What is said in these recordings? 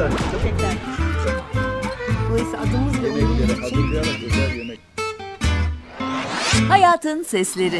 yeter. Yeter. Dolayısıyla adımız ve Yemeklere umduğumuz için hazırlayarak özel yemek. Hayatın Sesleri.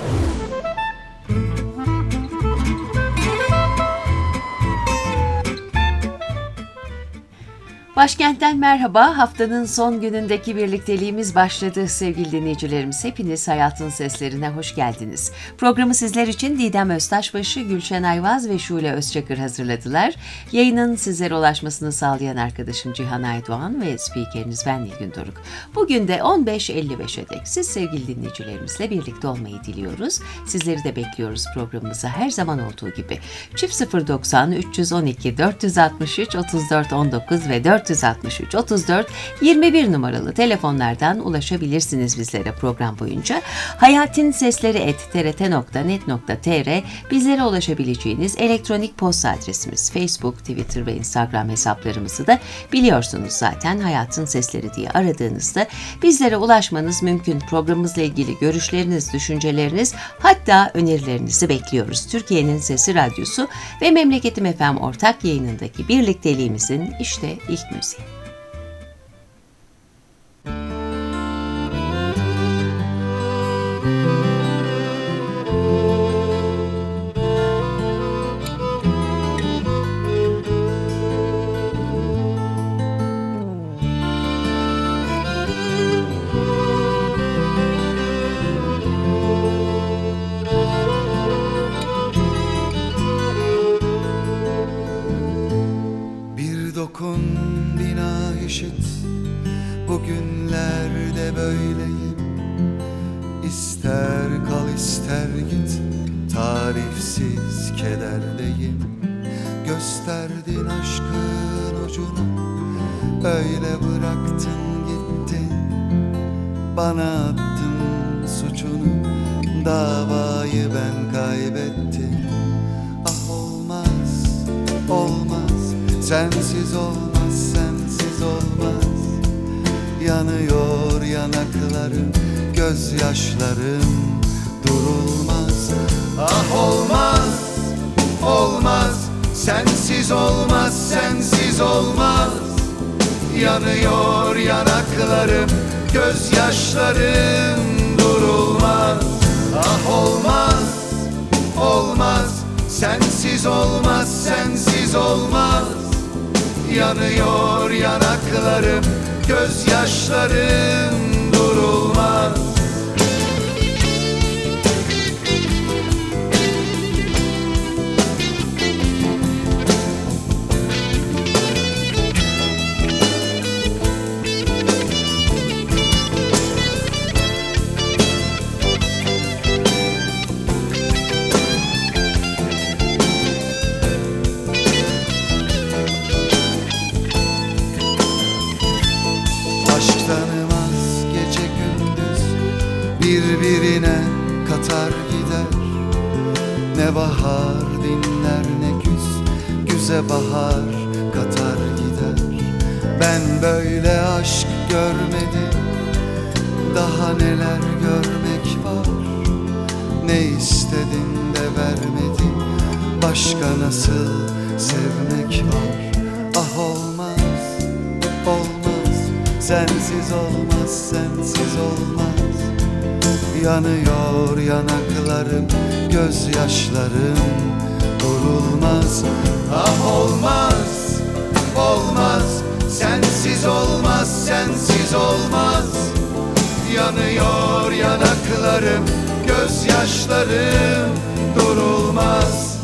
Başkentten merhaba. Haftanın son günündeki birlikteliğimiz başladı sevgili dinleyicilerimiz. Hepiniz Hayatın Seslerine hoş geldiniz. Programı sizler için Didem Öztaşbaşı, Gülşen Ayvaz ve Şule Özçakır hazırladılar. Yayının sizlere ulaşmasını sağlayan arkadaşım Cihan Aydoğan ve spikeriniz ben Nilgün Doruk. Bugün de 15.55'e dek siz sevgili dinleyicilerimizle birlikte olmayı diliyoruz. Sizleri de bekliyoruz programımıza her zaman olduğu gibi. Çift 090 312 463 34 19 ve 463 34 21 numaralı telefonlardan ulaşabilirsiniz bizlere program boyunca. hayatinsesleri@trt.net.tr bizlere ulaşabileceğiniz elektronik posta adresimiz. Facebook, Twitter ve Instagram hesaplarımızı da biliyorsunuz zaten. Hayatın Sesleri diye aradığınızda bizlere ulaşmanız mümkün. Programımızla ilgili görüşleriniz, düşünceleriniz, hatta önerilerinizi bekliyoruz. Türkiye'nin Sesi Radyosu ve Memleketim FM ortak yayınındaki birlikteliğimizin işte ilk müziği. Bugünlerde böyleyim, ister kal ister git, tarifsiz kederdeyim. Gösterdin aşkın ucunu, öyle bıraktın gittin. Bana attın suçunu, davayı ben kaybettim. Ah olmaz, olmaz, sensiz olmaz, sensiz olmaz. Yanıyor yanaklarım, gözyaşlarım durulmaz. Ah olmaz, olmaz, sensiz olmaz, sensiz olmaz. Yanıyor yanaklarım, gözyaşlarım durulmaz. Ah olmaz, olmaz, sensiz olmaz, sensiz olmaz. Yanıyor yanaklarım, gözyaşlarım durulmaz. Birbirine katar gider. Ne bahar dinler ne güz, güze bahar katar gider. Ben böyle aşk görmedim, daha neler görmek var. Ne istedim de vermedim, başka nasıl sevmek var. Ah olmaz, olmaz, sensiz olmaz, sensiz olmaz. Yanıyor yanaklarım, gözyaşlarım durulmaz. Ah olmaz, olmaz, sensiz olmaz, sensiz olmaz. Yanıyor yanaklarım, gözyaşlarım durulmaz.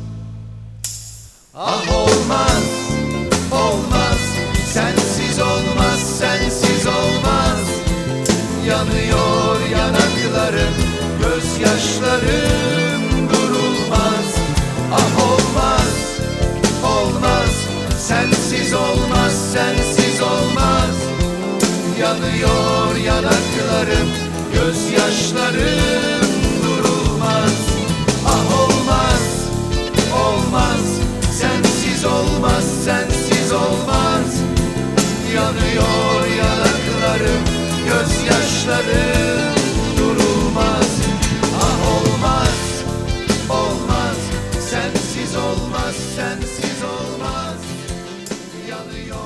Ah olmaz, olmaz, sensiz olmaz, sensiz olmaz. Yanıyor yanaklarım, gözyaşlarım durulmaz. Ah olmaz, olmaz, sensiz olmaz, sensiz olmaz. Yanıyor yanaklarım, gözyaşlarım durulmaz. Ah olmaz, olmaz, sensiz olmaz, sensiz olmaz. Yanıyor yanaklarım, gözyaşlarım durulmaz. Ah olmaz, olmaz, sensiz olmaz, sensiz olmaz. Yanıyor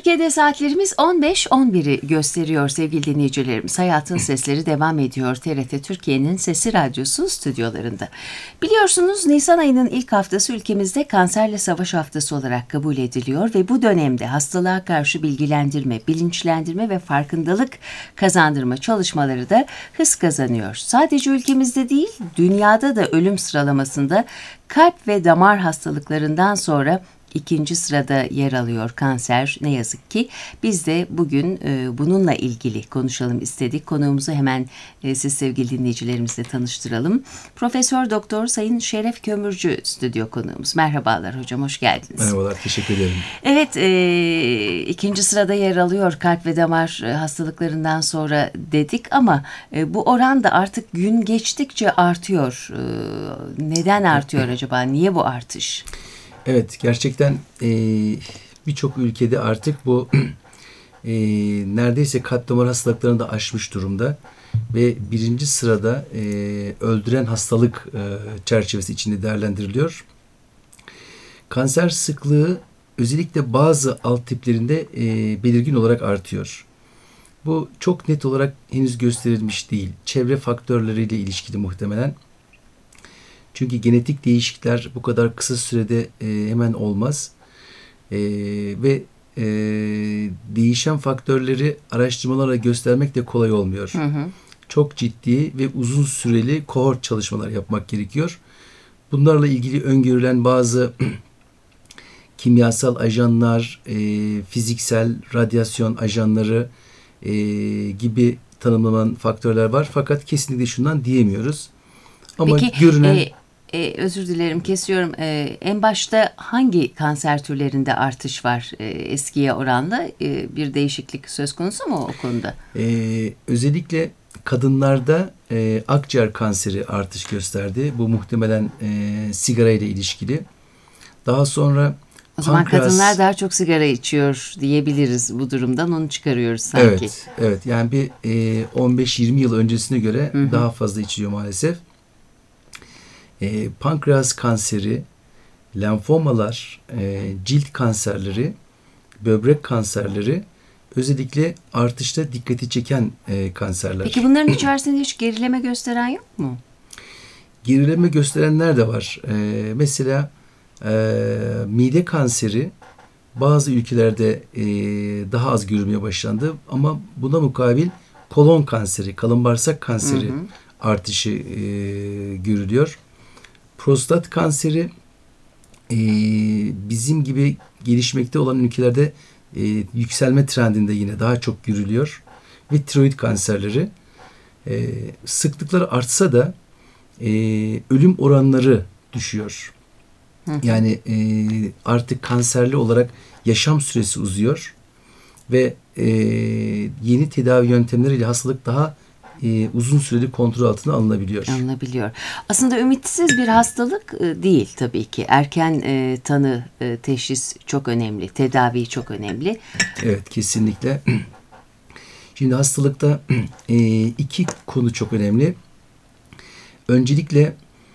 Türkiye'de saatlerimiz 15:11'i gösteriyor sevgili dinleyicilerimiz. Hayatın Sesleri devam ediyor. TRT Türkiye'nin Sesi Radyosu stüdyolarında. Biliyorsunuz Nisan ayının ilk haftası ülkemizde kanserle savaş haftası olarak kabul ediliyor ve bu dönemde hastalığa karşı bilgilendirme, bilinçlendirme ve farkındalık kazandırma çalışmaları da hız kazanıyor. Sadece ülkemizde değil, dünyada da ölüm sıralamasında kalp ve damar hastalıklarından sonra İkinci sırada yer alıyor kanser ne yazık ki. Biz de bugün bununla ilgili konuşalım istedik. Konuğumuzu hemen siz sevgili dinleyicilerimizle tanıştıralım. Profesör Doktor Sayın Şeref Kömürcü stüdyo konuğumuz. Merhabalar hocam, hoş geldiniz. Merhabalar, teşekkür ederim. Evet, ikinci sırada yer alıyor kalp ve damar hastalıklarından sonra dedik ama bu oran da artık gün geçtikçe artıyor. Neden artıyor acaba? Niye bu artış? Evet, gerçekten birçok ülkede artık bu neredeyse kalp damar hastalıklarını da aşmış durumda ve birinci sırada öldüren hastalık çerçevesi içinde değerlendiriliyor. Kanser sıklığı özellikle bazı alt tiplerinde belirgin olarak artıyor. Bu çok net olarak henüz gösterilmiş değil. Çevre faktörleriyle ilişkili muhtemelen. Çünkü genetik değişiklikler bu kadar kısa sürede hemen olmaz. Ve değişen faktörleri araştırmalarla göstermek de kolay olmuyor. Hı hı. Çok ciddi ve uzun süreli kohort çalışmalar yapmak gerekiyor. Bunlarla ilgili öngörülen bazı kimyasal ajanlar, fiziksel radyasyon ajanları gibi tanımlanan faktörler var. Fakat kesinlikle şundan diyemiyoruz. Ama peki, görünen... özür dilerim, kesiyorum. En başta hangi kanser türlerinde artış var eskiye oranla? Bir değişiklik söz konusu mu o konuda? Özellikle kadınlarda akciğer kanseri artış gösterdi. Bu muhtemelen sigara ile ilişkili. Daha sonra o zaman kadınlar daha çok sigara içiyor diyebiliriz bu durumdan. Onu çıkarıyoruz sanki. Evet. Yani bir 15-20 yıl öncesine göre daha fazla içiliyor maalesef. Pankreas kanseri, lenfomalar, cilt kanserleri, böbrek kanserleri özellikle artışta dikkati çeken kanserler. Peki bunların içerisinde hiç gerileme gösteren yok mu? Gerileme gösterenler de var. Mesela mide kanseri bazı ülkelerde daha az görülmeye başlandı ama buna mukabil kolon kanseri, kalın bağırsak kanseri artışı görülüyor. Prostat kanseri bizim gibi gelişmekte olan ülkelerde yükselme trendinde yine daha çok görülüyor. Ve tiroid kanserleri sıklıkları artsa da ölüm oranları düşüyor. Yani artık kanserli olarak yaşam süresi uzuyor ve yeni tedavi yöntemleriyle hastalık daha uzun süreli kontrol altına alınabiliyor. Aslında ümitsiz bir hastalık değil tabii ki. Erken tanı, teşhis çok önemli. Tedavi çok önemli. Evet, kesinlikle. Şimdi hastalıkta iki konu çok önemli. Öncelikle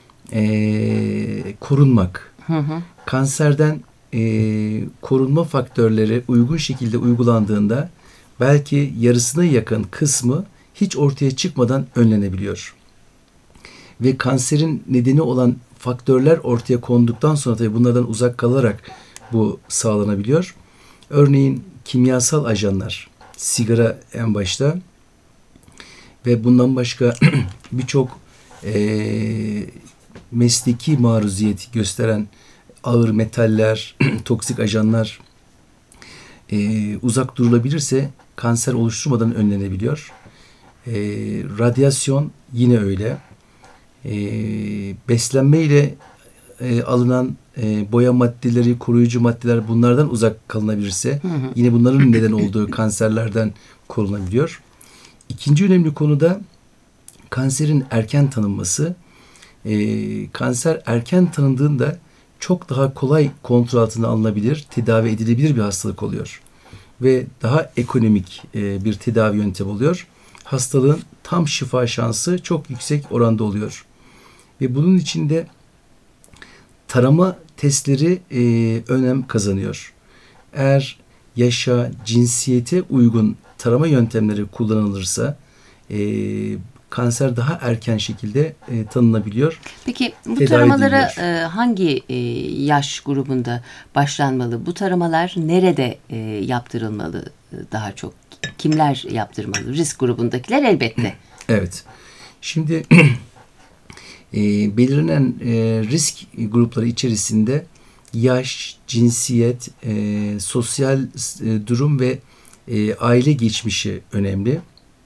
korunmak. Kanserden korunma faktörleri uygun şekilde uygulandığında belki yarısına yakın kısmı hiç ortaya çıkmadan önlenebiliyor. Ve kanserin nedeni olan faktörler ortaya konduktan sonra tabii bunlardan uzak kalarak bu sağlanabiliyor. Örneğin kimyasal ajanlar, sigara en başta ve bundan başka birçok mesleki maruziyet gösteren ağır metaller, toksik ajanlar uzak durulabilirse kanser oluşturmadan önlenebiliyor. Radyasyon yine öyle. Beslenme ile alınan boya maddeleri, koruyucu maddeler bunlardan uzak kalınabilirse yine bunların neden olduğu kanserlerden korunabiliyor. İkinci önemli konu da kanserin erken tanınması. Kanser erken tanındığında çok daha kolay kontrol altına alınabilir, tedavi edilebilir bir hastalık oluyor. Ve daha ekonomik bir tedavi yöntemi oluyor. Hastalığın tam şifa şansı çok yüksek oranda oluyor. Ve bunun içinde tarama testleri önem kazanıyor. Eğer yaşa, cinsiyete uygun tarama yöntemleri kullanılırsa kanser daha erken şekilde tanınabiliyor. Peki bu tedavi taramalara ediliyor. hangi yaş grubunda başlanmalı? Bu taramalar nerede yaptırılmalı daha çok? Kimler yaptırmalı? Risk grubundakiler elbette. Evet. Şimdi belirlenen risk grupları içerisinde yaş, cinsiyet, sosyal durum ve aile geçmişi önemli.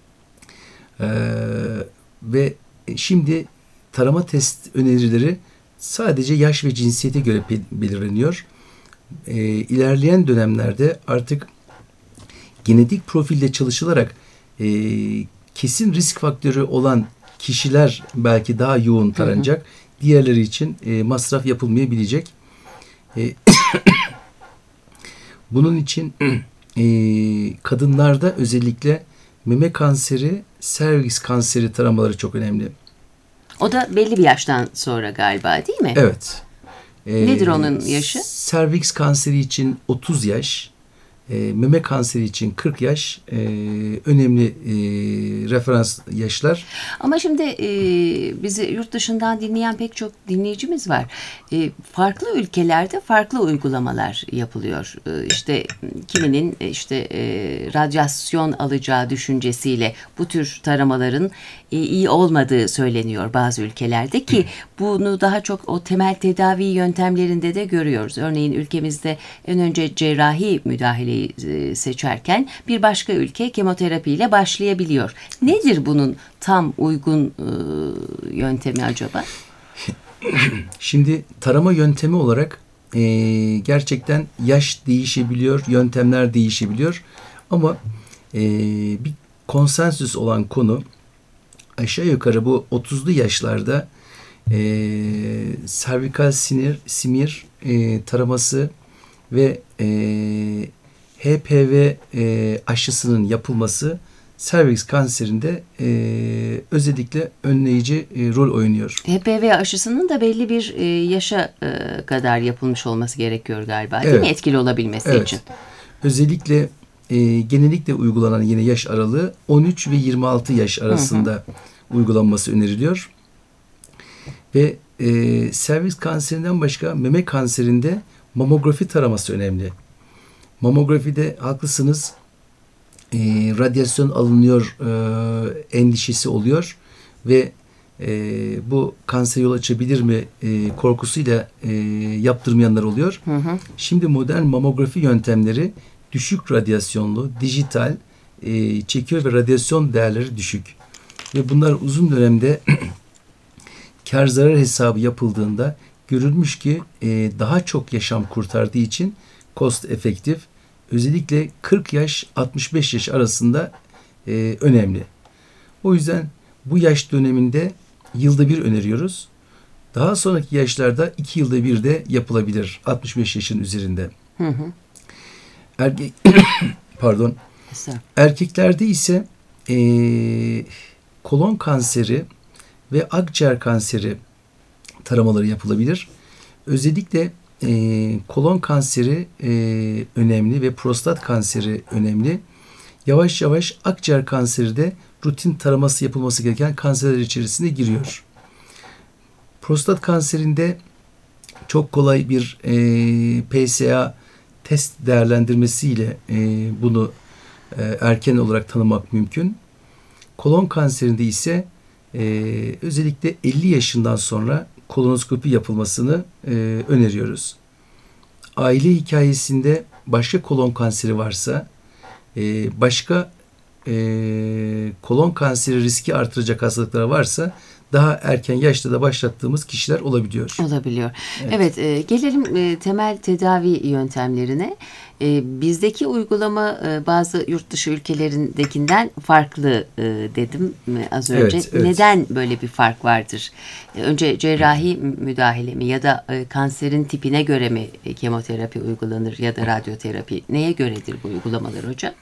Ve şimdi tarama test önerileri sadece yaş ve cinsiyete göre belirleniyor. İlerleyen dönemlerde artık genetik profilde çalışılarak kesin risk faktörü olan kişiler belki daha yoğun taranacak. Diğerleri için masraf yapılmayabilecek. Bunun için kadınlarda özellikle meme kanseri, serviks kanseri taramaları çok önemli. O da belli bir yaştan sonra galiba, değil mi? Evet. Nedir onun yaşı? Serviks kanseri için 30 yaş, meme kanseri için 40 yaş önemli referans yaşlar. Ama şimdi bizi yurt dışından dinleyen pek çok dinleyicimiz var. Farklı ülkelerde farklı uygulamalar yapılıyor. İşte kiminin radyasyon alacağı düşüncesiyle bu tür taramaların iyi olmadığı söyleniyor bazı ülkelerde ki bunu daha çok o temel tedavi yöntemlerinde de görüyoruz. Örneğin ülkemizde en önce cerrahi müdahaleyi seçerken bir başka ülke kemoterapiyle başlayabiliyor. Nedir bunun tam uygun yöntemi acaba? Şimdi tarama yöntemi olarak gerçekten yaş değişebiliyor, yöntemler değişebiliyor. Ama bir konsensüs olan konu aşağı yukarı bu 30'lu yaşlarda servikal simir taraması ve HPV aşısının yapılması serviks kanserinde özellikle önleyici rol oynuyor. HPV aşısının da belli bir yaşa kadar yapılmış olması gerekiyor galiba, değil Evet. mi? Etkili olabilmesi Evet. için. Özellikle genellikle uygulanan yine yaş aralığı 13 ve 26 yaş arasında uygulanması öneriliyor. Ve serviks kanserinden başka meme kanserinde mamografi taraması önemli. Mamografide haklısınız, radyasyon alınıyor endişesi oluyor ve bu kanser yol açabilir mi korkusuyla yaptırmayanlar oluyor. Şimdi modern mamografi yöntemleri düşük radyasyonlu, dijital, çekiyor ve radyasyon değerleri düşük. Ve bunlar uzun dönemde kar zarar hesabı yapıldığında görülmüş ki daha çok yaşam kurtardığı için cost efektif. Özellikle 40 yaş 65 yaş arasında önemli. O yüzden bu yaş döneminde yılda bir öneriyoruz. Daha sonraki yaşlarda 2 yılda bir de yapılabilir 65 yaşın üzerinde. Pardon. Erkeklerde ise kolon kanseri ve akciğer kanseri taramaları yapılabilir. Özellikle kolon kanseri önemli ve prostat kanseri önemli. Yavaş yavaş akciğer kanseri de rutin taraması yapılması gereken kanserler içerisine giriyor. Prostat kanserinde çok kolay bir PSA test değerlendirmesiyle bunu erken olarak tanımak mümkün. Kolon kanserinde ise özellikle 50 yaşından sonra kolonoskopi yapılmasını öneriyoruz. Aile hikayesinde başka kolon kanseri varsa başka kolon kanseri riski artıracak hastalıklar varsa daha erken yaşta da başlattığımız kişiler olabiliyor. Olabiliyor. Evet, gelelim temel tedavi yöntemlerine. Bizdeki uygulama bazı yurt dışı ülkelerindekinden farklı dedim az önce. Evet, evet. Neden böyle bir fark vardır? Önce cerrahi müdahale mi ya da kanserin tipine göre mi kemoterapi uygulanır ya da radyoterapi? Neye göredir bu uygulamalar hocam?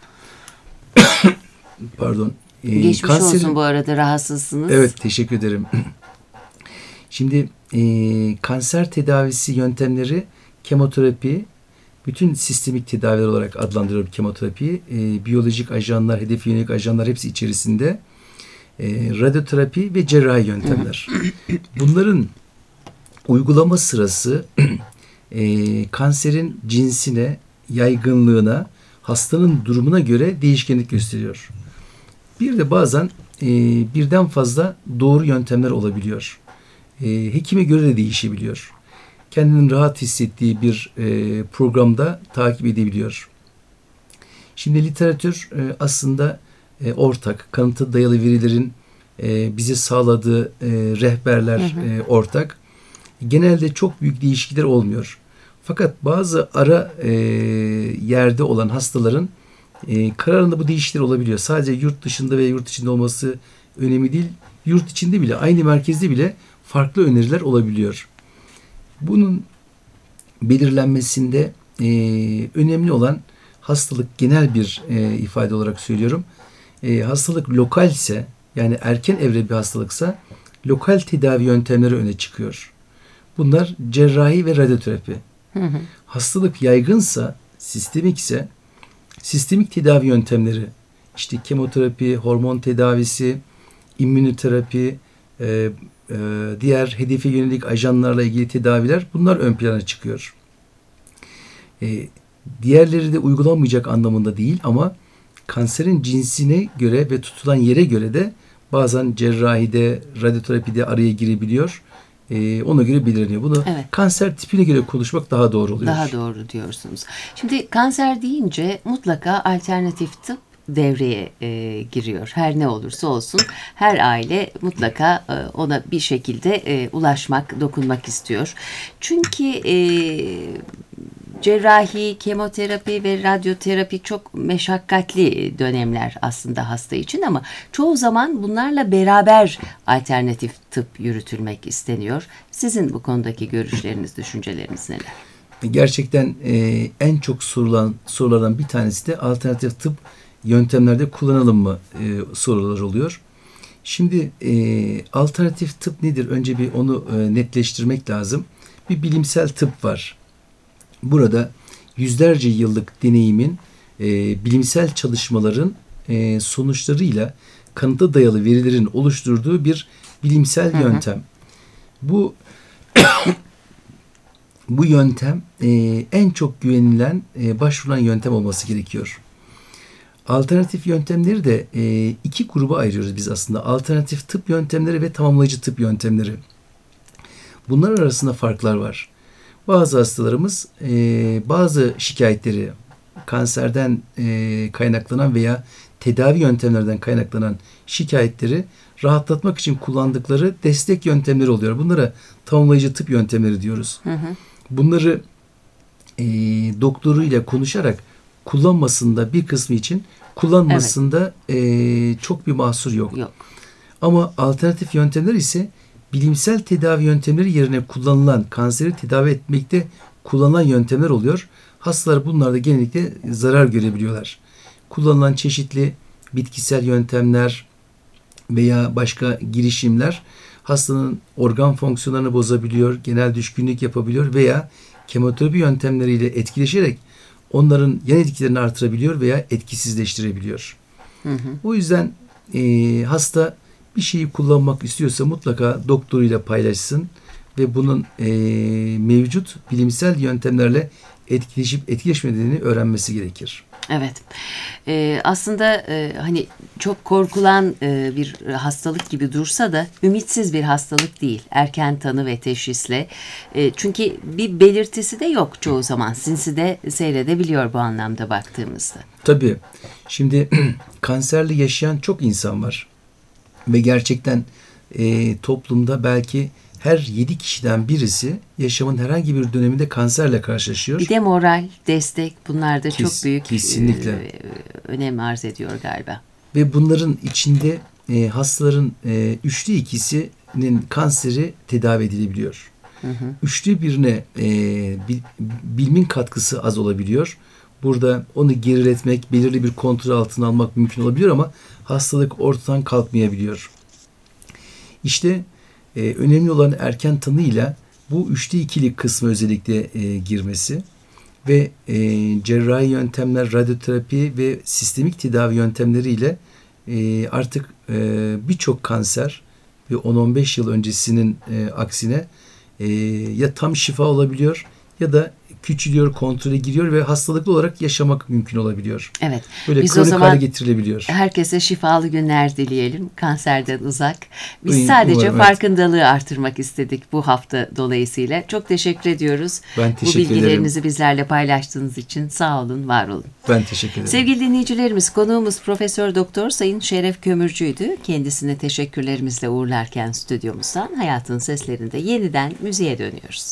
Pardon. Geçmiş olsun bu arada, rahatsızsınız. Evet, teşekkür ederim. Şimdi kanser tedavisi yöntemleri kemoterapi Bütün sistemik tedaviler olarak adlandırıyorum kemoterapiyi. Biyolojik ajanlar, hedefe yönelik ajanlar hepsi içerisinde. Radyoterapi ve cerrahi yöntemler. Bunların uygulama sırası kanserin cinsine, yaygınlığına, hastanın durumuna göre değişkenlik gösteriyor. Bir de bazen birden fazla doğru yöntemler olabiliyor. Hekime göre de değişebiliyor. Kendini rahat hissettiği bir programda takip edebiliyor. Şimdi literatür aslında ortak. Kanıta dayalı verilerin bize sağladığı rehberler ortak. Genelde çok büyük değişiklikler olmuyor. Fakat bazı ara yerde olan hastaların kararında bu değişiklikler olabiliyor. Sadece yurt dışında ve yurt içinde olması önemli değil. Yurt içinde bile, aynı merkezde bile farklı öneriler olabiliyor. Bunun belirlenmesinde önemli olan hastalık, genel bir ifade olarak söylüyorum. Hastalık lokalse, yani erken evre bir hastalıksa lokal tedavi yöntemleri öne çıkıyor. Bunlar cerrahi ve radyoterapi. Hastalık yaygınsa, sistemikse sistemik tedavi yöntemleri, işte kemoterapi, hormon tedavisi, immünoterapi, diğer hedefe yönelik ajanlarla ilgili tedaviler, bunlar ön plana çıkıyor. Diğerleri de uygulanmayacak anlamında değil ama kanserin cinsine göre ve tutulan yere göre de bazen cerrahide, radyoterapide araya girebiliyor. Ona göre belirleniyor. Bunu kanser tipine göre konuşmak daha doğru oluyor. Daha doğru diyorsunuz. Şimdi kanser deyince mutlaka alternatif tıp devreye giriyor. Her ne olursa olsun her aile mutlaka ona bir şekilde ulaşmak, dokunmak istiyor. Çünkü cerrahi, kemoterapi ve radyoterapi çok meşakkatli dönemler aslında hasta için ama çoğu zaman bunlarla beraber alternatif tıp yürütülmek isteniyor. Sizin bu konudaki görüşleriniz, düşünceleriniz neler? Gerçekten en çok sorulan sorulardan bir tanesi de alternatif tıp yöntemlerde kullanalım mı sorular oluyor. Şimdi alternatif tıp nedir? Önce bir onu netleştirmek lazım. Bir bilimsel tıp var. Burada yüzlerce yıllık deneyimin, bilimsel çalışmaların sonuçlarıyla kanıta dayalı verilerin oluşturduğu bir bilimsel yöntem. Bu yöntem en çok güvenilen, başvurulan yöntem olması gerekiyor. Alternatif yöntemleri de iki gruba ayırıyoruz biz aslında. Alternatif tıp yöntemleri ve tamamlayıcı tıp yöntemleri. Bunlar arasında farklar var. Bazı hastalarımız bazı şikayetleri, kanserden kaynaklanan veya tedavi yöntemlerden kaynaklanan şikayetleri rahatlatmak için kullandıkları destek yöntemleri oluyor. Bunlara tamamlayıcı tıp yöntemleri diyoruz. Bunları doktoruyla konuşarak kullanmasında bir kısmı için, kullanmasında çok bir mahsur yok. Ama alternatif yöntemler ise bilimsel tedavi yöntemleri yerine kullanılan, kanseri tedavi etmekte kullanılan yöntemler oluyor. Hastalar bunlarda genellikle zarar görebiliyorlar. Kullanılan çeşitli bitkisel yöntemler veya başka girişimler hastanın organ fonksiyonlarını bozabiliyor, genel düşkünlük yapabiliyor veya kemoterapi yöntemleriyle etkileşerek onların yan etkilerini artırabiliyor veya etkisizleştirebiliyor. O yüzden hasta bir şeyi kullanmak istiyorsa mutlaka doktoruyla paylaşsın ve bunun mevcut bilimsel yöntemlerle etkileşip etkileşmediğini öğrenmesi gerekir. Evet. Aslında hani çok korkulan bir hastalık gibi dursa da ümitsiz bir hastalık değil. Erken tanı ve teşhisle. Çünkü bir belirtisi de yok çoğu zaman. Sinsi de seyredebiliyor bu anlamda baktığımızda. Tabii. Şimdi kanserli yaşayan çok insan var. Ve gerçekten toplumda belki her 7 kişiden birisi yaşamın herhangi bir döneminde kanserle karşılaşıyor. Bir de moral, destek, bunlar da çok büyük kesinlikle önem arz ediyor galiba. Ve bunların içinde hastaların 3'te 2'sinin kanseri tedavi edilebiliyor. 3'te 1'ine bilimin katkısı az olabiliyor. Burada onu geriletmek, belirli bir kontrol altına almak mümkün olabiliyor ama hastalık ortadan kalkmayabiliyor. İşte önemli olan erken tanıyla bu 3'te 2'lik kısmı özellikle girmesi ve cerrahi yöntemler, radyoterapi ve sistemik tedavi yöntemleriyle artık birçok kanser ve 10-15 yıl öncesinin aksine ya tam şifa olabiliyor ya da küçülüyor, kontrole giriyor ve hastalıklı olarak yaşamak mümkün olabiliyor. Evet. Böyle biz o kronik zaman hale getirilebiliyor. herkese şifalı günler dileyelim. Kanserden uzak. Biz Umarım, sadece evet. farkındalığı artırmak istedik bu hafta dolayısıyla. Çok teşekkür ediyoruz. Ben teşekkür Bu bilgilerinizi bizlerle paylaştığınız için sağ olun, var olun. Ben teşekkür ederim. Sevgili dinleyicilerimiz, konuğumuz Profesör Doktor Sayın Şeref Kömürcü'ydü. Kendisine teşekkürlerimizle uğurlarken stüdyomuzdan Hayatın Seslerinde yeniden müziğe dönüyoruz.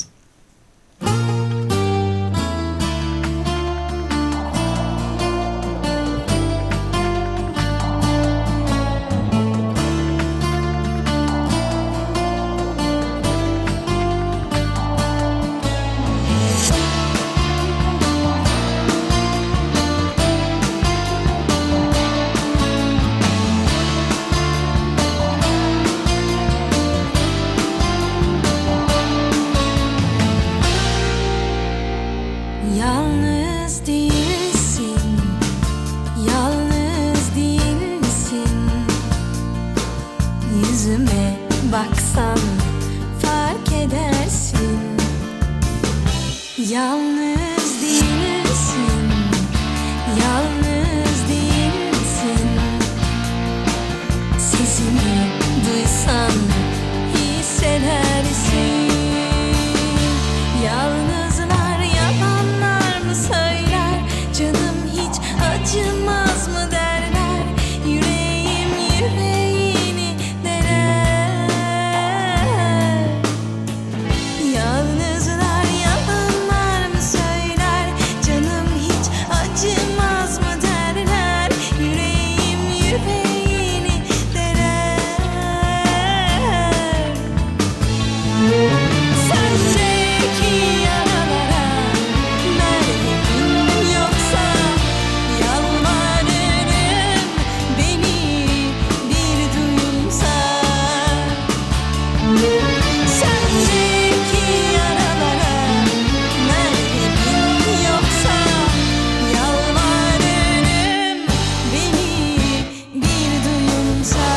Yalnız değilsin, yalnız değilsin. Yüzüme baksan fark edersin. Yalnız değilsin, yalnız değilsin. Sesimi duysan hissedersin. Yalnızlar yalanlar mı söyler? Canım hiç acımaz mı derler? Yüreğim yüreğini deler. Yalnızlar yalanlar mı söyler? Canım hiç acımaz mı derler? Yüreğim yüreğini deler. Sendeki yaralara merhemim yoksa yalvarırım, beni bir duyumsa. Sendeki yaralara merhemim yoksa yalvarırım, beni bir duyumsa.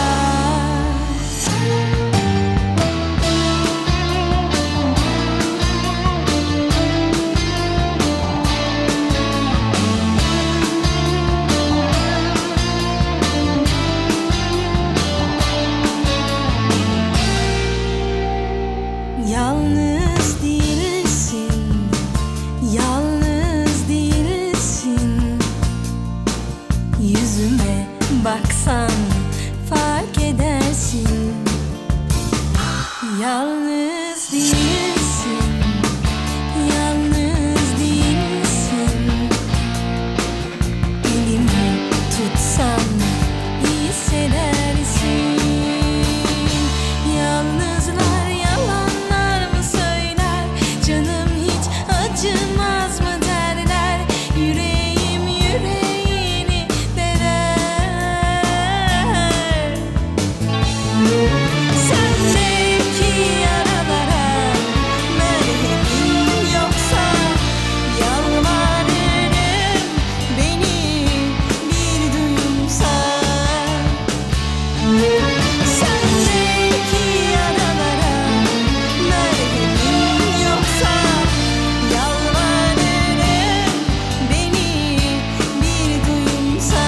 Yalnız değilsin, yalnız değilsin. Yüzüme baksan fark edersin. Yalnız değilsin, yalnız değilsin. Elimi tutsan hissedersin. Yalnızlar yalanlar mı söyler? Canım hiç acımaz mı derler? Yüreğim yüreğini deler. Sendeki yaralara merhemim yoksa yalvarırım, beni bir duyumsa. Sendeki yaralara merhemim yoksa yalvarırım, beni bir duyumsa.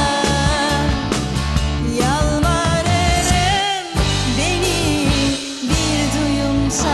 Yalvarırım, beni bir duyumsa.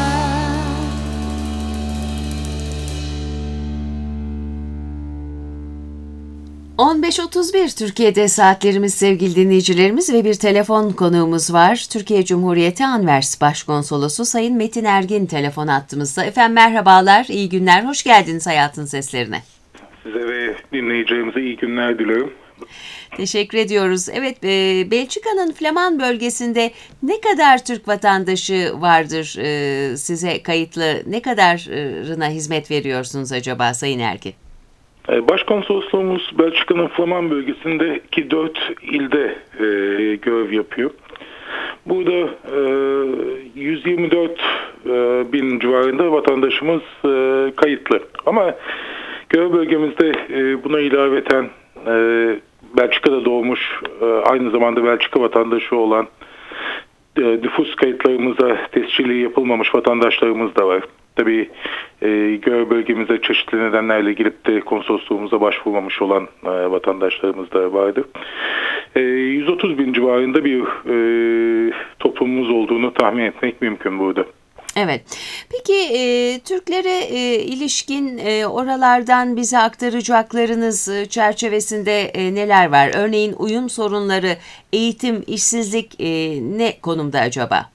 15.31 Türkiye'de saatlerimiz sevgili dinleyicilerimiz ve bir telefon konuğumuz var. Türkiye Cumhuriyeti Anvers Başkonsolosu Sayın Metin Ergin telefon attığımızda. Efendim merhabalar, iyi günler, hoş geldiniz Hayatın Seslerine. Size ve dinleyicilerimize iyi günler diliyorum. Teşekkür ediyoruz. Evet, Belçika'nın Flaman bölgesinde ne kadar Türk vatandaşı vardır size kayıtlı? Ne kadarına hizmet veriyorsunuz acaba Sayın Ergin? Başkonsolosluğumuz Belçika'nın Flaman bölgesindeki 4 ilde görev yapıyor. Burada 124 bin civarında vatandaşımız kayıtlı. Ama Görev bölgemizde buna ilaveten Belçika'da doğmuş, aynı zamanda Belçika vatandaşı olan nüfus kayıtlarımıza tescili yapılmamış vatandaşlarımız da var. Tabii görev bölgemize çeşitli nedenlerle girip de konsolosluğumuza başvurmamış olan vatandaşlarımız da vardı. 130 bin civarında bir toplumumuz olduğunu tahmin etmek mümkün burada. Evet. Peki Türklere ilişkin oralardan bize aktaracaklarınız çerçevesinde neler var? Örneğin uyum sorunları, eğitim, işsizlik ne konumda acaba?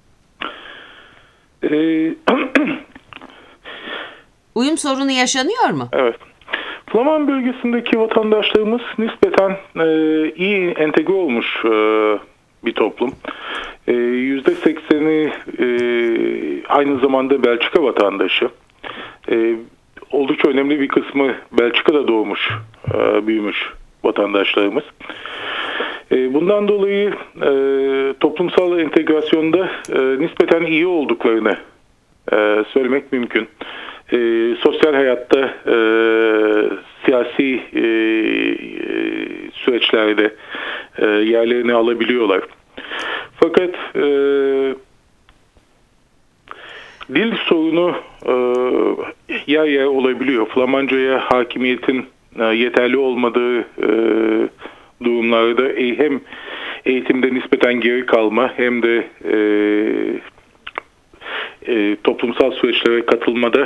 Uyum sorunu yaşanıyor mu? Evet. Flaman bölgesindeki vatandaşlarımız nispeten iyi entegre olmuş bir toplum. %80'i aynı zamanda Belçika vatandaşı. Oldukça önemli bir kısmı Belçika'da doğmuş, büyümüş vatandaşlarımız. Bundan dolayı toplumsal entegrasyonda nispeten iyi olduklarını söylemek mümkün. Sosyal hayatta, siyasi süreçlerde yerlerini alabiliyorlar. Fakat dil sorunu yer yer olabiliyor. Flamanca'ya hakimiyetin yeterli olmadığı durumlarda hem eğitimde nispeten geri kalma hem de toplumsal süreçlere katılmada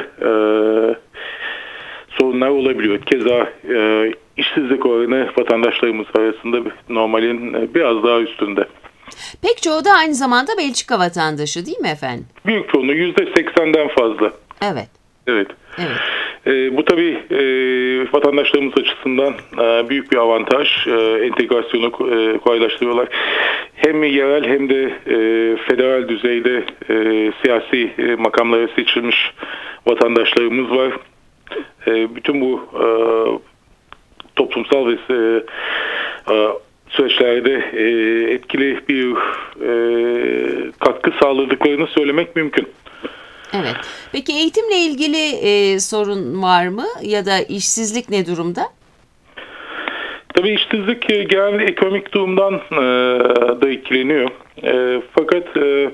sorunlar olabiliyor. Keza işsizlik oranı vatandaşlarımız arasında normalin biraz daha üstünde. Pek çoğu da aynı zamanda Belçika vatandaşı değil mi efendim? Büyük çoğunluğu %80'den fazla. Evet. Evet. Evet. Bu tabii vatandaşlarımız açısından büyük bir avantaj. Entegrasyonu kolaylaştırıyorlar. Hem yerel hem de federal düzeyde siyasi makamlara seçilmiş vatandaşlarımız var. Bütün bu toplumsal ve süreçlerde etkili bir katkı sağladıklarını söylemek mümkün. Evet. Peki eğitimle ilgili sorun var mı ya da işsizlik ne durumda? Tabii işsizlik genel ekonomik durumdan da etkileniyor. Fakat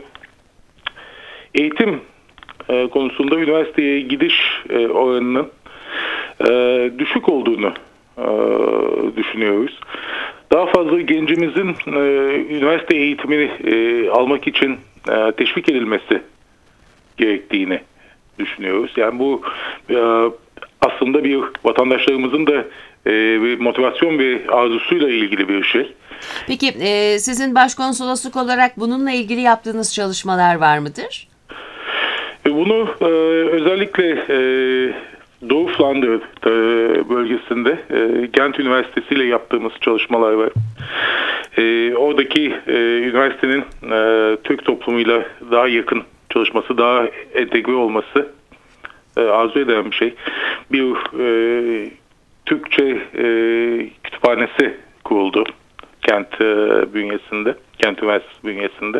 eğitim konusunda üniversiteye gidiş oranının düşük olduğunu düşünüyoruz. Daha fazla gencimizin üniversite eğitimini almak için teşvik edilmesi gerektiğini düşünüyoruz. Yani bu aslında bir vatandaşlarımızın da bir motivasyon ve arzusuyla ilgili bir şey. Peki sizin başkonsolosluk olarak bununla ilgili yaptığınız çalışmalar var mıdır? Bunu özellikle Doğu Flandre bölgesinde Gent Üniversitesi ile yaptığımız çalışmalar var. Oradaki üniversitenin Türk toplumuyla daha yakın çalışması, daha entegre olması arzu edilen bir şey. Bir Türkçe kütüphanesi kuruldu Kent bünyesinde, Kent Üniversitesi bünyesinde.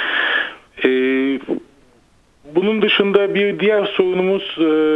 Bunun dışında bir diğer sorunumuz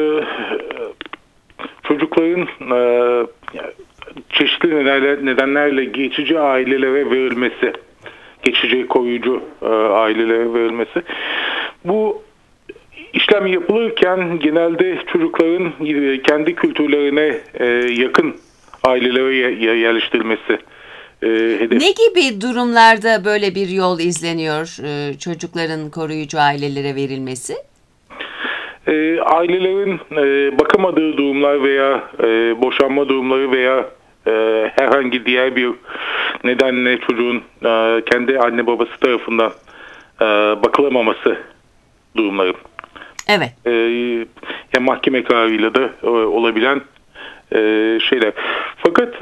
çocukların çeşitli nedenlerle geçici ailelere verilmesi, geçici koruyucu ailelere verilmesi. Bu işlem yapılırken genelde çocukların kendi kültürlerine yakın ailelere yerleştirilmesi hedef. Ne gibi durumlarda böyle bir yol izleniyor çocukların koruyucu ailelere verilmesi? Ailelerin bakamadığı durumlar veya boşanma durumları veya herhangi diğer bir nedenle çocuğun kendi anne babası tarafından bakılamaması durumları. Evet. Mahkeme kararıyla da olabilen şeyler. Fakat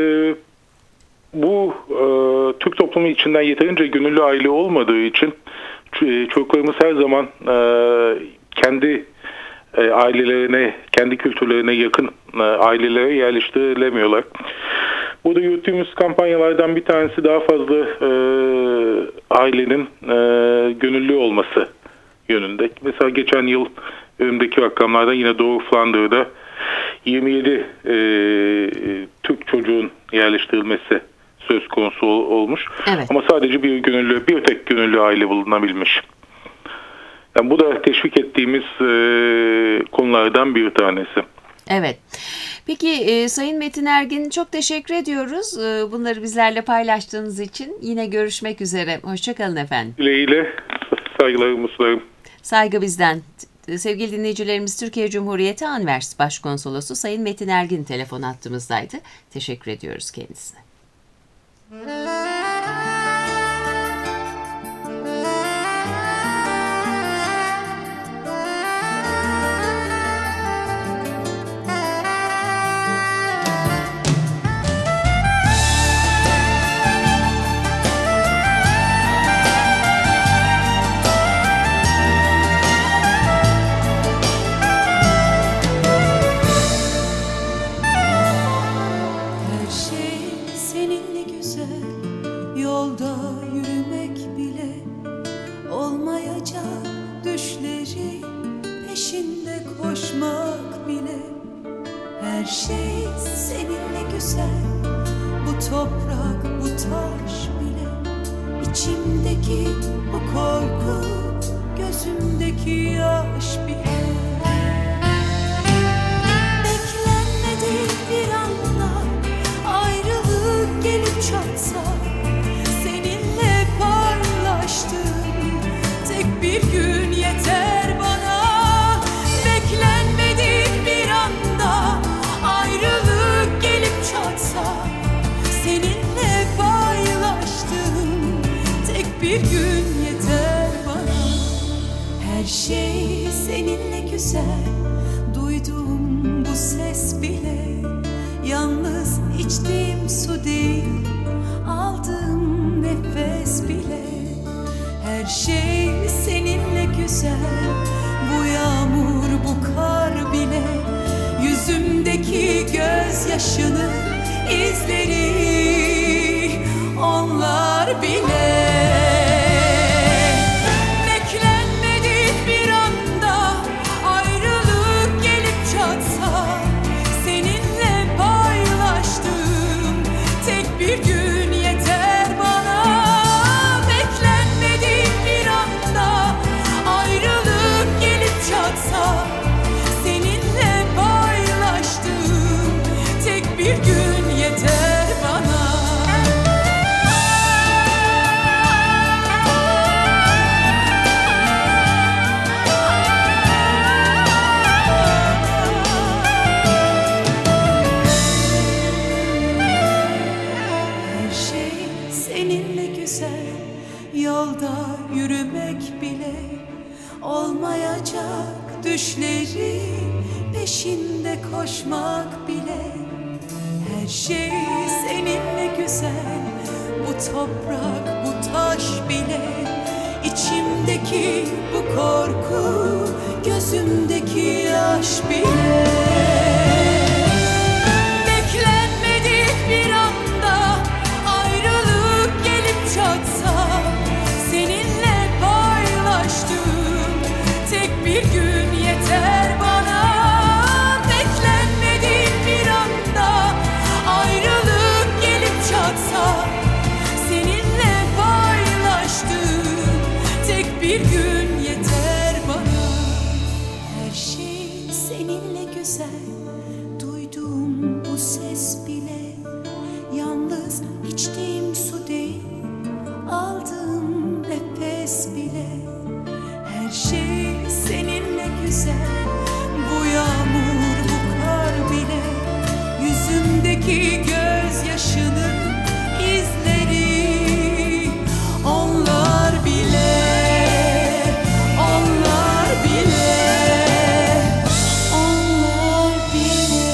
bu Türk toplumu içinden yeterince gönüllü aile olmadığı için çocuklarımız her zaman kendi ailelerine, kendi kültürlerine yakın ailelere yerleştirilemiyorlar. Burada yürüttüğümüz kampanyalardan bir tanesi daha fazla ailenin gönüllü olması yönünde. Mesela geçen yıl önümdeki rakamlardan yine Doğu Flandır'da 27 Türk çocuğun yerleştirilmesi söz konusu olmuş. Evet. Ama sadece bir tek gönüllü aile bulunabilmiş. Yani bu da teşvik ettiğimiz konulardan bir tanesi. Evet. Peki Sayın Metin Ergin, çok teşekkür ediyoruz. Bunları bizlerle paylaştığınız için. Yine görüşmek üzere. Hoşçakalın efendim. Dileğiyle saygılarımı sunarım. Saygı bizden. Sevgili dinleyicilerimiz, Türkiye Cumhuriyeti Anvers Başkonsolosu Sayın Metin Ergin telefon hattımızdaydı. Teşekkür ediyoruz kendisine. Her şey seninle güzel, yolda yürümek bile olmayacak, düşleri peşinde koşmak bile. Her şey seninle güzel, bu toprak, bu taş bile, içimdeki bu korku, gözümdeki yaş bile. Beklenmedik bir anda ayrılık gelip çatsa, seninle paylaştığım tek bir gün yeter bana. Beklenmedik bir anda ayrılık gelip çatsa, seninle paylaştığım tek bir gün yeter bana. Her şey seninle güzel, duyduğum bu ses bile, yalnız içtiğim su değil, aldığım nefes bile. Her şey seninle güzel, bu yağmur, bu kar bile, yüzümdeki gözyaşının izleri, onlar bile. Beklenmedik bir anda ayrılık gelip çatsa, seninle paylaştığım tek bir gün yeter bana. Beklenmedik bir anda ayrılık gelip çatsa, seninle paylaştığım tek bir gün yeter bana. Her şey seninle güzel, yolda yürümek bile olmayacak, düşleri peşinde koşmak bile. Her şey seninle güzel, bu toprak, bu taş bile, içimdeki bu korku, gözümdeki yaş bile. Beklenmedik bir anda ayrılık gelip çatsa, seninle paylaştığım tek bir gün yeter bana. Beklenmedik bir anda ayrılık gelip çatsa, seninle paylaştığım tek bir gün yeter bana. Her şey seninle güzel, duyduğum bu ses bile, yalnız içtiğim su değil, aldığım nefes bile. Her şey seninle güzel, bu yağmur, bu kar bile, yüzümdeki gözyaşının izleri, onlar bile, onlar bile, onlar bile.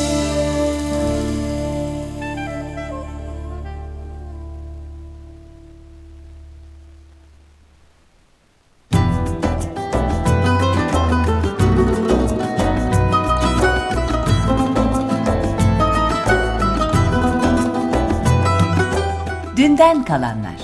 Dünden kalanlar.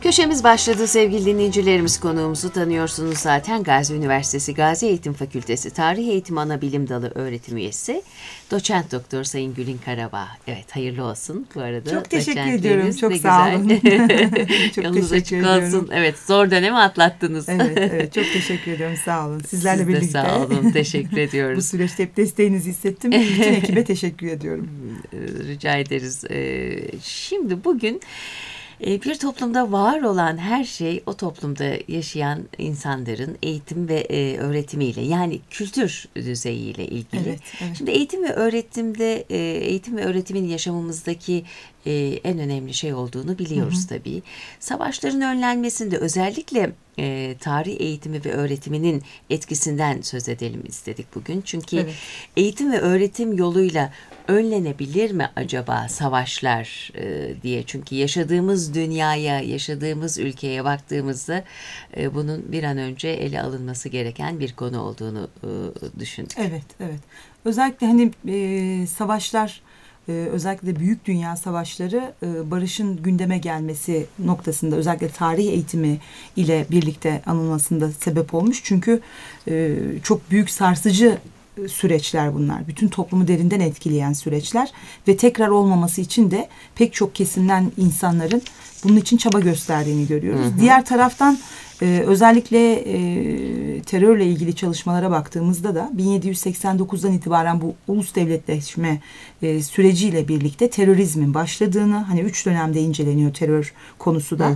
Köşemiz başladı sevgili dinleyicilerimiz. Konuğumuzu tanıyorsunuz zaten. Gazi Üniversitesi Gazi Eğitim Fakültesi Tarih Eğitimi Anabilim Dalı öğretim üyesi Doçent Doktor Sayın Gülin Karabağ. Evet, hayırlı olsun bu arada. Çok teşekkür ediyorum. Çok sağ olun. Çok Yolunuz açık teşekkür ediyorum. olsun. Evet, zor dönemi atlattınız. Evet, çok teşekkür ediyorum. Sağ olun. Sizlerle Siz de birlikte. sağ olun. Teşekkür Bu ediyoruz. süreçte hep desteğinizi hissettim. Bütün ekibe teşekkür ediyorum. Rica ederiz. Şimdi bugün bir toplumda var olan her şey o toplumda yaşayan insanların eğitim ve öğretimiyle, yani kültür düzeyiyle ilgili. Evet. Şimdi eğitim ve öğretimin yaşamımızdaki en önemli şey olduğunu biliyoruz tabii. Savaşların önlenmesinde özellikle tarih eğitimi ve öğretiminin etkisinden söz edelim istedik bugün. Çünkü eğitim ve öğretim yoluyla önlenebilir mi acaba savaşlar diye. Çünkü yaşadığımız dünyaya, yaşadığımız ülkeye baktığımızda bunun bir an önce ele alınması gereken bir konu olduğunu düşündük. Evet. Özellikle hani savaşlar, özellikle büyük dünya savaşları barışın gündeme gelmesi noktasında, özellikle tarih eğitimi ile birlikte anılmasında sebep olmuş. Çünkü çok büyük sarsıcı süreçler bunlar. Bütün toplumu derinden etkileyen süreçler ve tekrar olmaması için de pek çok kesimden insanların bunun için çaba gösterdiğini görüyoruz. Diğer taraftan özellikle terörle ilgili çalışmalara baktığımızda da 1789'dan itibaren bu ulus devletleşme süreciyle birlikte terörizmin başladığını, hani 3 dönemde inceleniyor terör konusu da.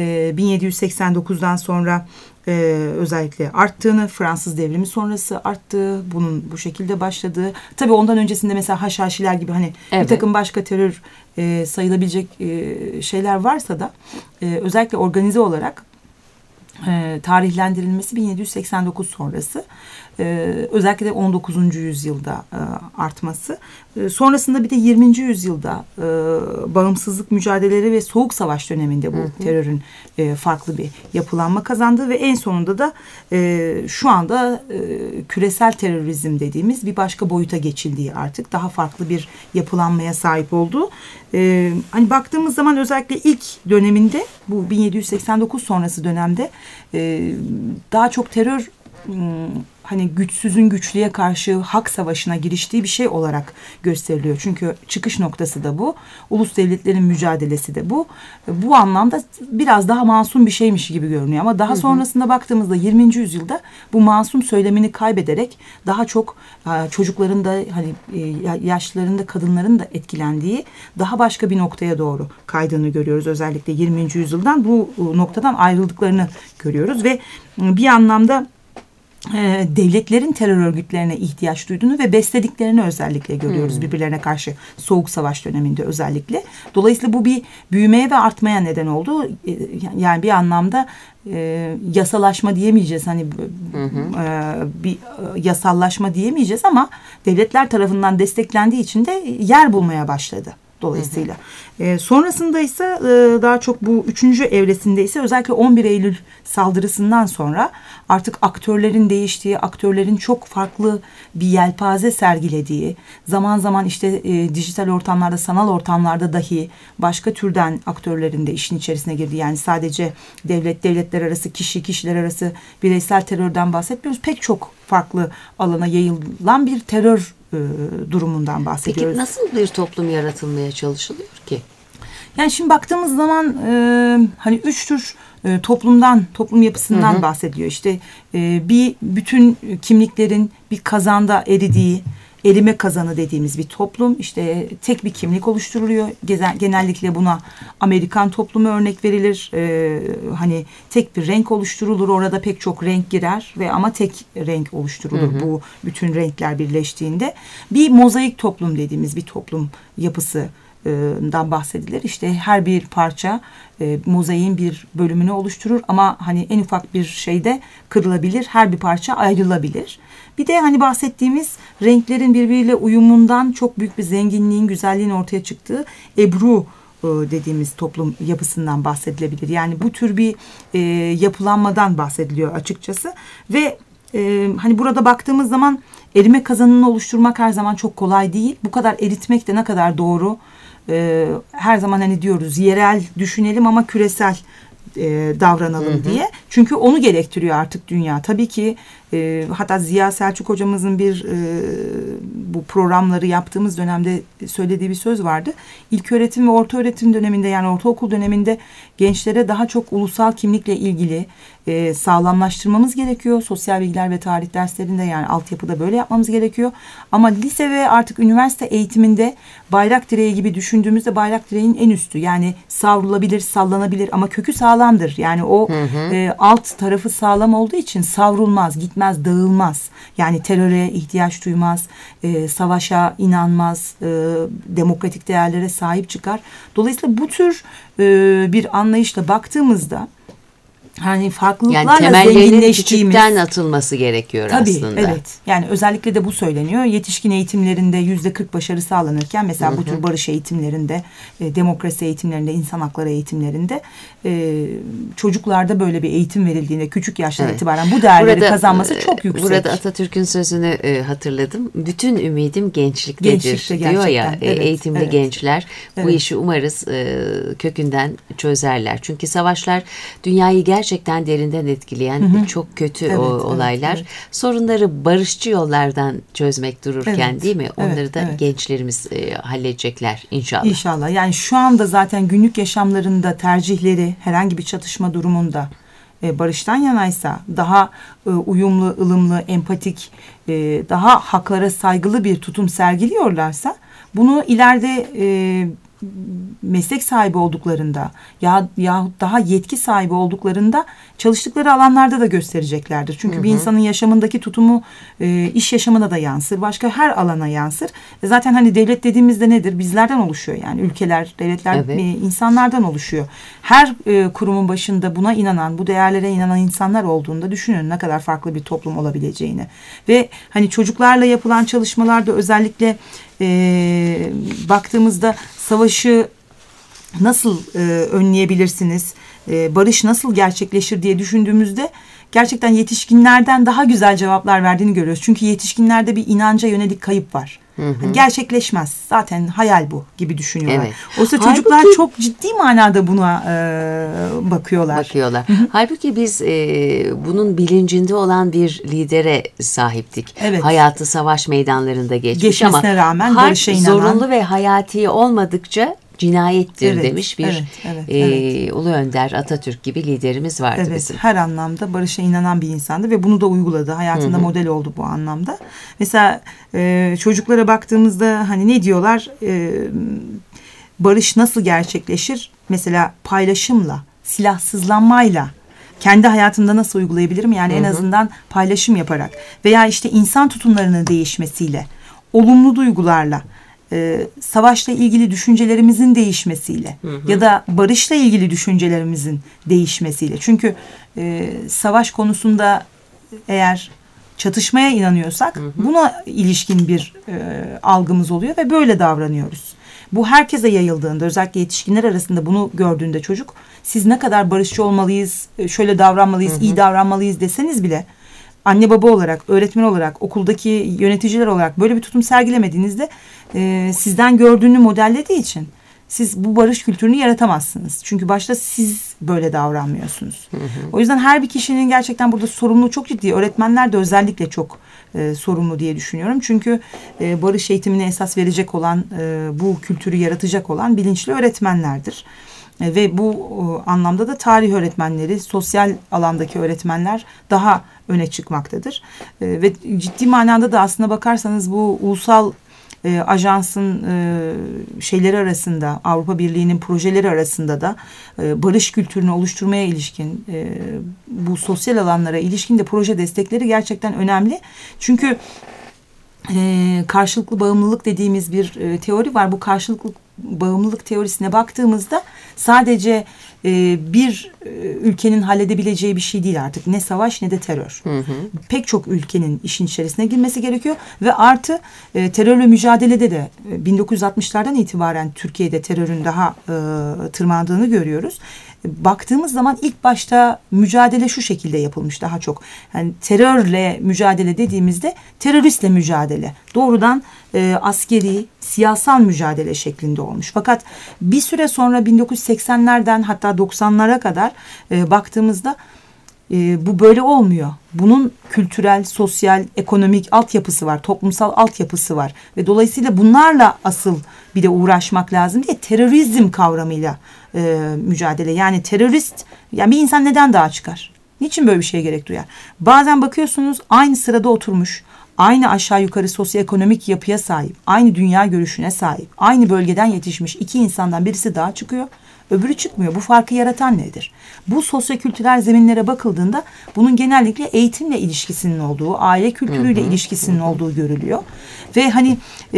1789'dan sonra özellikle arttığını, Fransız devrimi sonrası arttığı, bunun bu şekilde başladığı. Tabii ondan öncesinde mesela Haşhaşiler gibi hani bir takım başka terör sayılabilecek şeyler varsa da özellikle organize olarak tarihlendirilmesi 1789 sonrası. Özellikle de 19. yüzyılda artması. Sonrasında bir de 20. yüzyılda bağımsızlık mücadeleleri ve Soğuk Savaş döneminde bu terörün farklı bir yapılanma kazandığı ve en sonunda da şu anda küresel terörizm dediğimiz bir başka boyuta geçildiği, artık daha farklı bir yapılanmaya sahip olduğu. Hani baktığımız zaman özellikle ilk döneminde, bu 1789 sonrası dönemde daha çok terör hani güçsüzün güçlüye karşı hak savaşına giriştiği bir şey olarak gösteriliyor. Çünkü çıkış noktası da bu. Ulus devletlerin mücadelesi de bu. Bu anlamda biraz daha masum bir şeymiş gibi görünüyor. Ama daha sonrasında baktığımızda 20. yüzyılda bu masum söylemini kaybederek daha çok çocukların da, hani yaşlıların da, kadınların da etkilendiği daha başka bir noktaya doğru kaydığını görüyoruz. Özellikle 20. yüzyıldan bu noktadan ayrıldıklarını görüyoruz ve bir anlamda devletlerin terör örgütlerine ihtiyaç duyduğunu ve beslediklerini özellikle görüyoruz birbirlerine karşı Soğuk Savaş döneminde özellikle. Dolayısıyla bu bir büyümeye ve artmaya neden oldu. Yani bir anlamda yasalaşma diyemeyeceğiz, hani bir yasallaşma diyemeyeceğiz ama devletler tarafından desteklendiği için de yer bulmaya başladı. Dolayısıyla. Sonrasında ise daha çok bu 3. evresinde ise özellikle 11 Eylül saldırısından sonra artık aktörlerin değiştiği, aktörlerin çok farklı bir yelpaze sergilediği, zaman zaman işte dijital ortamlarda, sanal ortamlarda dahi başka türden aktörlerin de işin içerisine girdiği, yani sadece devletler arası, kişiler arası bireysel terörden bahsetmiyoruz. Pek çok farklı alana yayılan bir terör durumundan bahsediyoruz. Peki nasıl bir toplum yaratılmaya çalışılıyor ki? Yani şimdi baktığımız zaman hani 3 tür toplum yapısından bahsediyor. İşte bir bütün kimliklerin bir kazanda eridiği, erime kazanı dediğimiz bir toplum. İşte tek bir kimlik oluşturuluyor. Genellikle buna Amerikan toplumu örnek verilir. Hani tek bir renk oluşturulur. Orada pek çok renk girer ve ama tek renk oluşturulur. Bu bütün renkler birleştiğinde. Bir mozaik toplum dediğimiz bir toplum yapısından bahsedilir. İşte her bir parça mozaiğin bir bölümünü oluşturur ama hani en ufak bir şeyde kırılabilir. Her bir parça ayrılabilir. Bir de hani bahsettiğimiz renklerin birbiriyle uyumundan çok büyük bir zenginliğin, güzelliğin ortaya çıktığı Ebru dediğimiz toplum yapısından bahsedilebilir. Yani bu tür bir yapılanmadan bahsediliyor açıkçası. Ve hani burada baktığımız zaman erime kazanını oluşturmak her zaman çok kolay değil. Bu kadar eritmek de ne kadar doğru. Her zaman hani diyoruz yerel düşünelim ama küresel davranalım diye. Çünkü onu gerektiriyor artık dünya. Tabii ki hatta Ziya Selçuk hocamızın bir bu programları yaptığımız dönemde söylediği bir söz vardı. İlköğretim ve ortaöğretim döneminde, yani ortaokul döneminde gençlere daha çok ulusal kimlikle ilgili sağlamlaştırmamız gerekiyor. Sosyal bilgiler ve tarih derslerinde, yani altyapıda böyle yapmamız gerekiyor. Ama lise ve artık üniversite eğitiminde bayrak direği gibi düşündüğümüzde bayrak direğin en üstü. Yani savrulabilir, sallanabilir ama kökü sağlamdır. Yani o alt tarafı sağlam olduğu için savrulmaz, gitmez, dağılmaz. Yani teröre ihtiyaç duymaz, savaşa inanmaz, demokratik değerlere sahip çıkar. Dolayısıyla bu tür bir anlayışla baktığımızda hani farklılıklarla yani temellerinin zenginleştiğimiz, küçükten atılması gerekiyor tabii, aslında. Evet. Yani özellikle de bu söyleniyor. Yetişkin eğitimlerinde %40 başarı sağlanırken mesela bu tür barış eğitimlerinde, demokrasi eğitimlerinde, insan hakları eğitimlerinde çocuklarda böyle bir eğitim verildiğinde küçük yaştan itibaren bu değerleri kazanması çok yüksek. Burada Atatürk'ün sözünü hatırladım. Bütün ümidim gençliktedir diyor ya. Evet, eğitimli gençler bu işi umarız kökünden çözerler. Çünkü savaşlar dünyayı gerçekten derinden etkileyen çok kötü olaylar. Evet. Sorunları barışçı yollardan çözmek dururken değil mi? Onları da gençlerimiz halledecekler inşallah. İnşallah. Yani şu anda zaten günlük yaşamlarında tercihleri herhangi bir çatışma durumunda barıştan yanaysa, daha uyumlu, ılımlı, empatik, daha haklara saygılı bir tutum sergiliyorlarsa bunu ileride meslek sahibi olduklarında ya daha yetki sahibi olduklarında çalıştıkları alanlarda da göstereceklerdir. Çünkü bir insanın yaşamındaki tutumu iş yaşamına da yansır. Başka her alana yansır. Zaten hani devlet dediğimizde nedir? Bizlerden oluşuyor yani. Ülkeler, devletler insanlardan oluşuyor. Her kurumun başında buna inanan, bu değerlere inanan insanlar olduğunda düşünün ne kadar farklı bir toplum olabileceğini. Ve hani çocuklarla yapılan çalışmalarda özellikle baktığımızda savaşı nasıl önleyebilirsiniz, barış nasıl gerçekleşir diye düşündüğümüzde gerçekten yetişkinlerden daha güzel cevaplar verdiğini görüyoruz. Çünkü yetişkinlerde bir inanca yönelik kayıp var. Yani gerçekleşmez. Zaten hayal bu gibi düşünüyorlar. Evet. Oysa çocuklar çok ciddi manada buna bakıyorlar. Halbuki biz bunun bilincinde olan bir lidere sahiptik. Evet. Hayatı savaş meydanlarında geçmiş ama rağmen barışa inanan, zorunlu ve hayati olmadıkça cinayettir demiş bir Ulu Önder Atatürk gibi liderimiz vardı bizim. Her anlamda barışa inanan bir insandı ve bunu da uyguladı. Hayatında model oldu bu anlamda. Mesela çocuklara baktığımızda hani ne diyorlar? Barış nasıl gerçekleşir? Mesela paylaşımla, silahsızlanmayla. Kendi hayatımda nasıl uygulayabilirim? Yani en azından paylaşım yaparak veya işte insan tutumlarının değişmesiyle, olumlu duygularla, savaşla ilgili düşüncelerimizin değişmesiyle ya da barışla ilgili düşüncelerimizin değişmesiyle. Çünkü savaş konusunda eğer çatışmaya inanıyorsak buna ilişkin bir algımız oluyor ve böyle davranıyoruz. Bu herkese yayıldığında, özellikle yetişkinler arasında bunu gördüğünde çocuk, siz ne kadar barışçı olmalıyız, şöyle davranmalıyız, iyi davranmalıyız deseniz bile anne baba olarak, öğretmen olarak, okuldaki yöneticiler olarak böyle bir tutum sergilemediğinizde sizden gördüğünü modellediği için siz bu barış kültürünü yaratamazsınız. Çünkü başta siz böyle davranmıyorsunuz. O yüzden her bir kişinin gerçekten burada sorumluluğu çok ciddi. Öğretmenler de özellikle çok sorumlu diye düşünüyorum. Çünkü barış eğitimine esas verecek olan, bu kültürü yaratacak olan bilinçli öğretmenlerdir. Ve bu anlamda da tarih öğretmenleri, sosyal alandaki öğretmenler daha öne çıkmaktadır. Ve ciddi manada da aslına bakarsanız bu ulusal ajansın şeyleri arasında, Avrupa Birliği'nin projeleri arasında da barış kültürünü oluşturmaya ilişkin, bu sosyal alanlara ilişkin de proje destekleri gerçekten önemli. Çünkü karşılıklı bağımlılık dediğimiz bir teori var. Bu karşılıklı bağımlılık teorisine baktığımızda sadece bir ülkenin halledebileceği bir şey değil artık. Ne savaş ne de terör. Pek çok ülkenin işin içerisine girmesi gerekiyor ve artı terörle mücadelede de 1960'lardan itibaren Türkiye'de terörün daha tırmandığını görüyoruz. Baktığımız zaman ilk başta mücadele şu şekilde yapılmış daha çok. Yani terörle mücadele dediğimizde teröristle mücadele. Doğrudan askeri, siyasal mücadele şeklinde olmuş. Fakat bir süre sonra 1980'lerden hatta hatta 90'lara kadar baktığımızda bu böyle olmuyor. Bunun kültürel, sosyal, ekonomik altyapısı var, toplumsal altyapısı var ve dolayısıyla bunlarla asıl bir de uğraşmak lazım diye terörizm kavramıyla mücadele. Yani terörist, yani bir insan neden dağa çıkar? Niçin böyle bir şeye gerek duyar? Bazen bakıyorsunuz aynı sırada oturmuş, aynı aşağı yukarı sosyoekonomik yapıya sahip, aynı dünya görüşüne sahip, aynı bölgeden yetişmiş iki insandan birisi dağa çıkıyor, öbürü çıkmıyor. Bu farkı yaratan nedir? Bu sosyokültürel zeminlere bakıldığında bunun genellikle eğitimle ilişkisinin olduğu, aile kültürüyle ilişkisinin olduğu görülüyor. Ve hani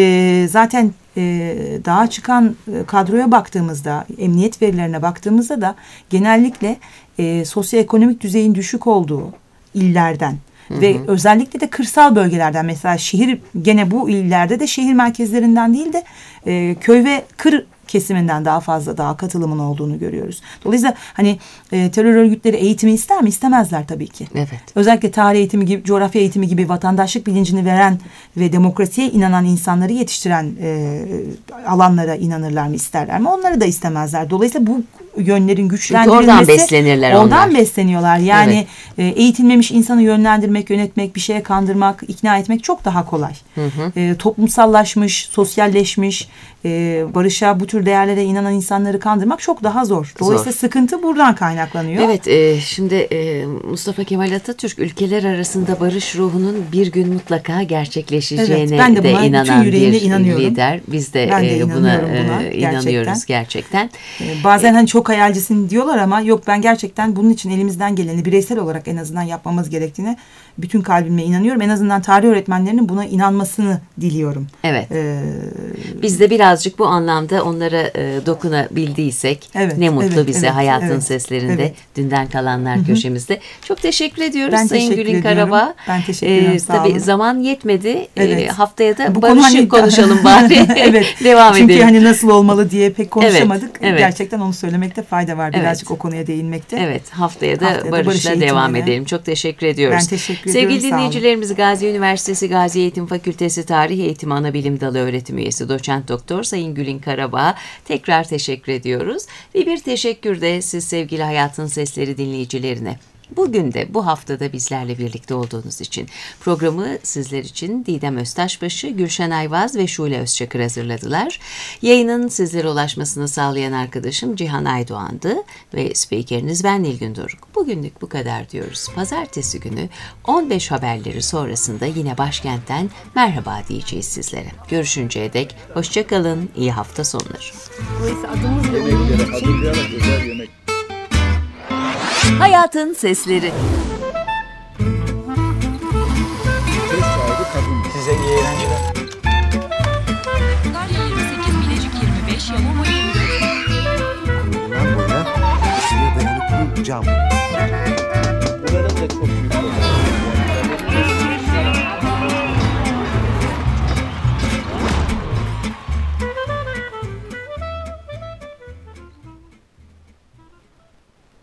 zaten dağa çıkan kadroya baktığımızda, emniyet verilerine baktığımızda da genellikle sosyoekonomik düzeyin düşük olduğu illerden ve özellikle de kırsal bölgelerden, mesela gene bu illerde de şehir merkezlerinden değil de köy ve kır kesiminden daha fazla daha katılımın olduğunu görüyoruz. Dolayısıyla hani terör örgütleri eğitimi ister mi? İstemezler tabii ki. Evet. Özellikle tarih eğitimi gibi, coğrafya eğitimi gibi vatandaşlık bilincini veren ve demokrasiye inanan insanları yetiştiren alanlara inanırlar mı, isterler mi? Onları da istemezler. Dolayısıyla bu yönlerin güçlendirilmesi. Çünkü oradan beslenirler onlar. Ondan besleniyorlar. Yani eğitilmemiş insanı yönlendirmek, yönetmek, bir şeye kandırmak, ikna etmek çok daha kolay. Toplumsallaşmış, sosyalleşmiş, barışa, bu tür değerlere inanan insanları kandırmak çok daha zor. Dolayısıyla sıkıntı buradan kaynaklanıyor. Evet, şimdi Mustafa Kemal Atatürk ülkeler arasında barış ruhunun bir gün mutlaka gerçekleşeceğine ben de de buna inanan bütün bir inanıyorum. lider. Biz de, buna inanıyoruz gerçekten. Bazen hani çok hayalcisin diyorlar ama yok, ben gerçekten bunun için elimizden geleni bireysel olarak en azından yapmamız gerektiğine bütün kalbimle inanıyorum. En azından tarih öğretmenlerinin buna inanmasını diliyorum. Evet. Biz de birazcık bu anlamda onlara dokunabildiysek ne mutlu bize hayatın seslerinde dünden kalanlar köşemizde. Çok teşekkür ediyoruz Sayın Gülin Karabağ. Ben teşekkür ederim. Sağ olun. Tabii zaman yetmedi. Haftaya da bu barışı konuşalım bari. Devam Çünkü edelim. hani nasıl olmalı diye pek konuşamadık. Evet. Gerçekten onu söylemekte fayda var. Birazcık o konuya değinmekte. Evet, haftaya da barışla devam edelim. Çok teşekkür ediyoruz. Ben teşekkür ediyorum. Sevgili dinleyicilerimiz, Gazi Üniversitesi Gazi Eğitim Fakültesi Tarih Eğitimi Anabilim Dalı Öğretim Üyesi Doçent Doktor Sayın Gülin Karabağ tekrar teşekkür ediyoruz. Ve bir teşekkür de siz sevgili Hayatın Sesleri dinleyicilerine. Bugün de bu haftada bizlerle birlikte olduğunuz için programı sizler için Didem Öztaşbaşı, Gülşen Ayvaz ve Şule Özçakır hazırladılar. Yayının sizlere ulaşmasını sağlayan arkadaşım Cihan Aydoğan'dı ve spikeriniz ben Nilgün Doruk. Bugünlük bu kadar diyoruz. Pazartesi günü 15 haberleri sonrasında yine başkentten merhaba diyeceğiz sizlere. Görüşünceye dek hoşça kalın, iyi hafta sonları. Dolayısıyla adımız ve onun için Hayatın Sesleri. Size iyi eğlenceler. Sakarya 28, Bilecik 25, Yalova 24. Bundan boya ısıya dayanıklı cam.